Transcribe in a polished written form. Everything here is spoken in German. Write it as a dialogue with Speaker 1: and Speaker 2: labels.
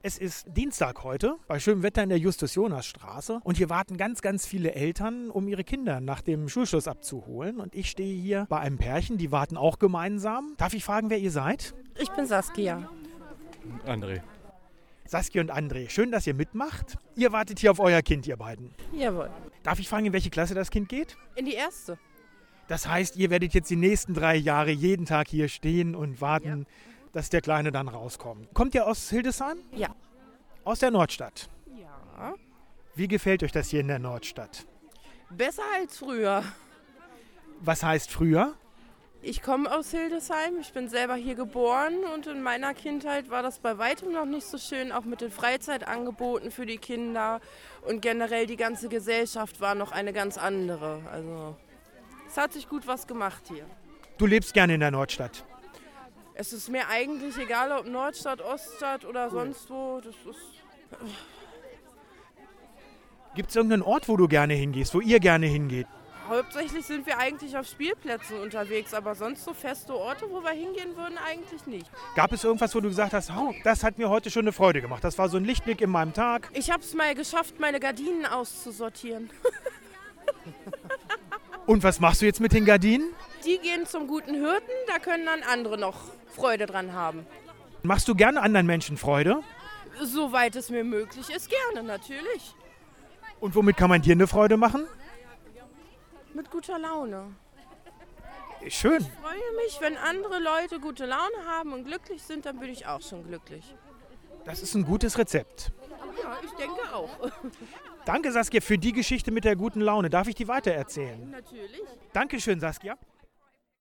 Speaker 1: Es ist Dienstag heute, bei schönem Wetter in der Justus-Jonas-Straße. Und hier warten ganz, ganz viele Eltern, um ihre Kinder nach dem Schulschluss abzuholen. Und ich stehe hier bei einem Pärchen, die warten auch gemeinsam. Darf ich fragen, wer ihr seid?
Speaker 2: Ich bin Saskia.
Speaker 3: André.
Speaker 1: Saskia und André, schön, dass ihr mitmacht. Ihr wartet hier auf euer Kind, ihr beiden.
Speaker 2: Jawohl.
Speaker 1: Darf ich fragen, in welche Klasse das Kind geht?
Speaker 2: In die erste.
Speaker 1: Das heißt, ihr werdet jetzt die nächsten 3 Jahre jeden Tag hier stehen und warten, dass der Kleine dann rauskommt. Kommt ihr aus Hildesheim?
Speaker 2: Ja.
Speaker 1: Aus der Nordstadt.
Speaker 2: Ja.
Speaker 1: Wie gefällt euch das hier in der Nordstadt?
Speaker 2: Besser als früher.
Speaker 1: Was heißt früher?
Speaker 2: Ich komme aus Hildesheim, ich bin selber hier geboren und in meiner Kindheit war das bei weitem noch nicht so schön, auch mit den Freizeitangeboten für die Kinder und generell die ganze Gesellschaft war noch eine ganz andere. Also es hat sich gut was gemacht hier.
Speaker 1: Du lebst gerne in der Nordstadt.
Speaker 2: Es ist mir eigentlich egal, ob Nordstadt, Oststadt oder sonst wo. Das ist
Speaker 1: Gibt es irgendeinen Ort, wo du gerne hingehst, wo ihr gerne hingeht?
Speaker 2: Hauptsächlich sind wir eigentlich auf Spielplätzen unterwegs, aber sonst so feste Orte, wo wir hingehen würden, eigentlich nicht.
Speaker 1: Gab es irgendwas, wo du gesagt hast, oh, das hat mir heute schon eine Freude gemacht. Das war so ein Lichtblick in meinem Tag.
Speaker 2: Ich habe es mal geschafft, meine Gardinen auszusortieren.
Speaker 1: Und was machst du jetzt mit den Gardinen?
Speaker 2: Die gehen zum guten Hirten, da können dann andere noch Freude dran haben.
Speaker 1: Machst du gerne anderen Menschen Freude?
Speaker 2: Soweit es mir möglich ist, gerne, natürlich.
Speaker 1: Und womit kann man dir eine Freude machen?
Speaker 2: Mit guter Laune.
Speaker 1: Schön.
Speaker 2: Ich freue mich, wenn andere Leute gute Laune haben und glücklich sind, dann bin ich auch schon glücklich.
Speaker 1: Das ist ein gutes Rezept.
Speaker 2: Ja, ich denke auch.
Speaker 1: Danke, Saskia, für die Geschichte mit der guten Laune. Darf ich die weitererzählen?
Speaker 2: Natürlich.
Speaker 1: Dankeschön, Saskia.